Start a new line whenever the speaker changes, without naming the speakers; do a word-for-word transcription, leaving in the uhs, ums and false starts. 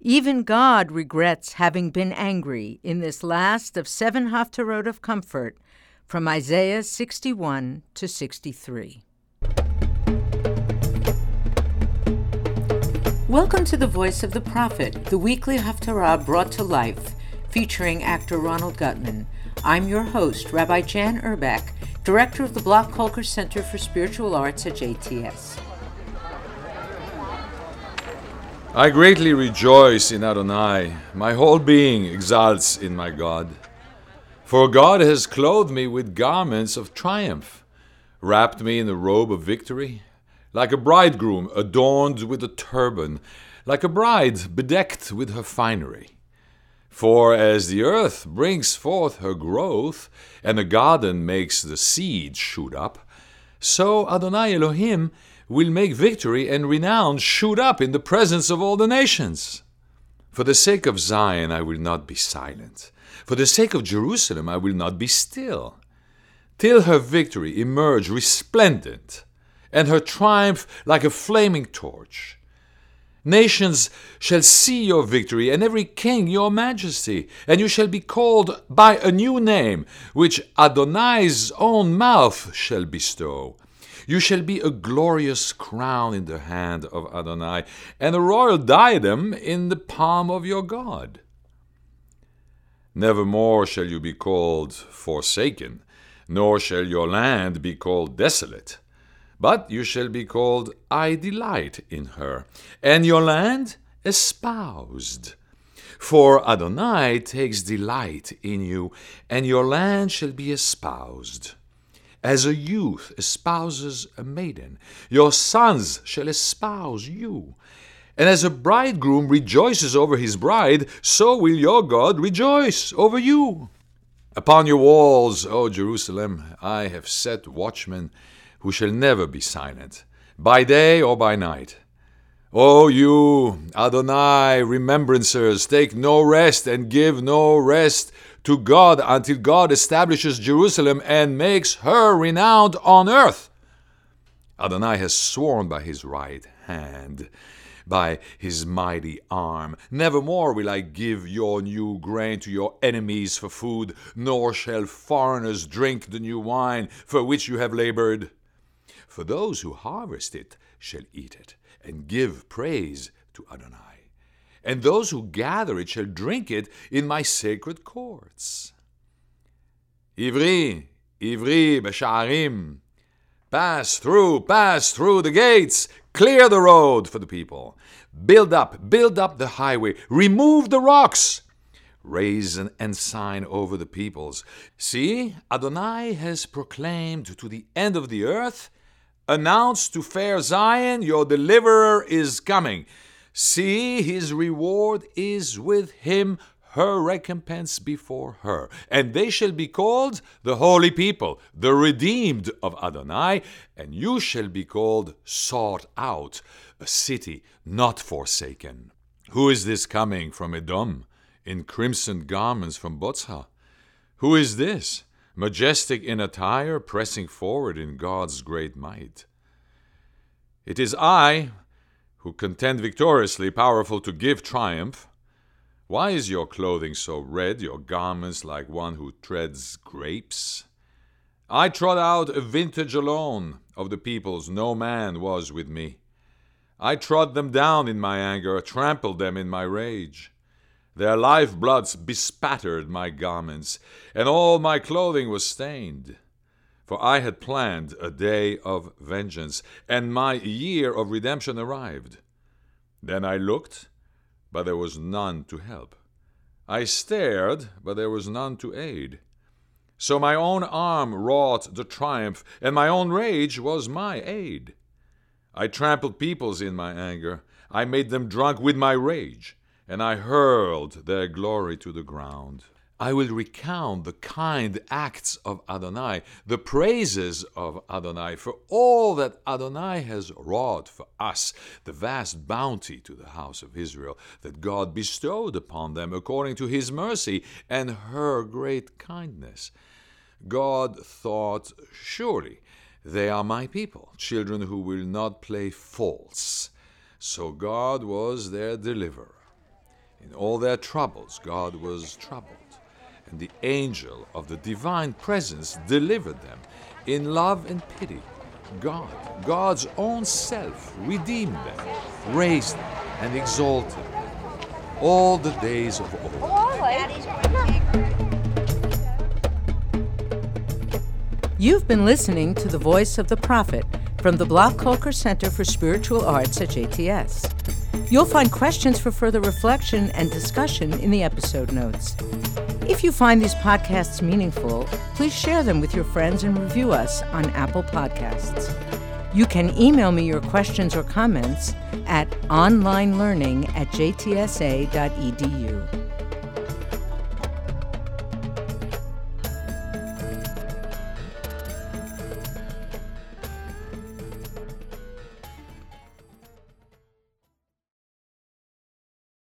Even God regrets having been angry in this last of seven haftarot of comfort from Isaiah sixty-one to sixty-three. Welcome to The Voice of the Prophet, the weekly haftarah brought to life, featuring actor Ronald Gutman. I'm your host, Rabbi Jan Urbach, director of the Bloch Kolker Center for Spiritual Arts at J T S.
I greatly rejoice in Adonai. My whole being exalts in my God. For God has clothed me with garments of triumph, wrapped me in a robe of victory, like a bridegroom adorned with a turban, like a bride bedecked with her finery. For as the earth brings forth her growth, and the garden makes the seed shoot up, so Adonai Elohim will make victory and renown shoot up in the presence of all the nations. For the sake of Zion I will not be silent. For the sake of Jerusalem I will not be still, till her victory emerge resplendent, and her triumph like a flaming torch. Nations shall see your victory, and every king your majesty, and you shall be called by a new name, which Adonai's own mouth shall bestow. You shall be a glorious crown in the hand of Adonai, and a royal diadem in the palm of your God. Nevermore shall you be called forsaken, nor shall your land be called desolate. But you shall be called, I delight in her, and your land espoused. For Adonai takes delight in you, and your land shall be espoused. As a youth espouses a maiden, your sons shall espouse you. And as a bridegroom rejoices over his bride, so will your God rejoice over you. Upon your walls, O Jerusalem, I have set watchmen who shall never be silent, by day or by night. O you, Adonai, remembrancers, take no rest and give no rest to God until God establishes Jerusalem and makes her renowned on earth. Adonai has sworn by his right hand, by his mighty arm, nevermore will I give your new grain to your enemies for food, nor shall foreigners drink the new wine for which you have labored. For those who harvest it shall eat it, and give praise to Adonai. And those who gather it shall drink it in my sacred courts. Ivri, Ivri b'sha'arim. Pass through, pass through the gates. Clear the road for the people. Build up, build up the highway. Remove the rocks. Raise an ensign over the peoples. See, Adonai has proclaimed to the end of the earth, announce to fair Zion, your deliverer is coming. See, his reward is with him, her recompense before her. And they shall be called the holy people, the redeemed of Adonai, and you shall be called sought out, a city not forsaken. Who is this coming from Edom, in crimson garments from Botzha? Who is this, majestic in attire, pressing forward in God's great might? It is I, who contend victoriously, powerful to give triumph. Why is your clothing so red, your garments like one who treads grapes? I trod out a vintage alone of the peoples, no man was with me. I trod them down in my anger, trampled them in my rage. Their lifebloods bespattered my garments, and all my clothing was stained. For I had planned a day of vengeance, and my year of redemption arrived. Then I looked, but there was none to help. I stared, but there was none to aid. So my own arm wrought the triumph, and my own rage was my aid. I trampled peoples in my anger. I made them drunk with my rage, and I hurled their glory to the ground. I will recount the kind acts of Adonai, the praises of Adonai, for all that Adonai has wrought for us, the vast bounty to the house of Israel that God bestowed upon them according to his mercy and her great kindness. God thought, surely they are my people, children who will not play false. So God was their deliverer. In all their troubles, God was troubled, and the angel of the divine presence delivered them. In love and pity, God, God's own self, redeemed them, raised them, and exalted them all the days of old.
You've been listening to The Voice of the Prophet from the Block Kolker Center for Spiritual Arts at J T S. You'll find questions for further reflection and discussion in the episode notes. If you find these podcasts meaningful, please share them with your friends and review us on Apple Podcasts. You can email me your questions or comments at onlinelearning at j t s a dot e d u.